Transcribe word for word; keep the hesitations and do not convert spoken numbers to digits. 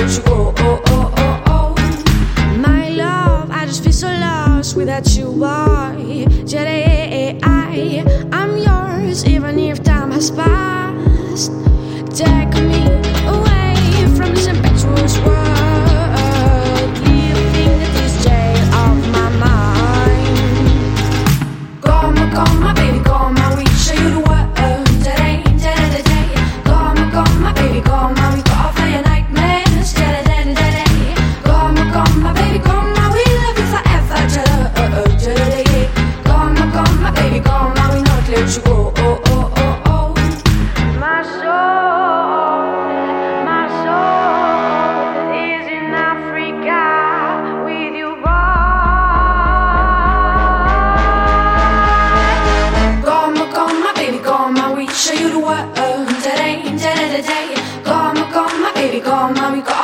let you go. Oh, oh, oh, oh. My love, I just feel so lost without you, boy. Jedi, I'm yours, even if time has passed. Take me away from this impetuous world, living in this jail of my mind. Come, come, my baby, come, I will show you the world. Today, today, today. Come, come, my baby, come, I will go for your nightmares. Today, today, today. Come, come, my baby, come, I will love you forever. Today, come, come, my baby, come, I will not let you go. Oh, oh, oh, oh. My soul, my soul is in Africa with you, boy. Come, come, my baby, come, I will show you the world. Today, today, today. Come, come, my baby, come, I will go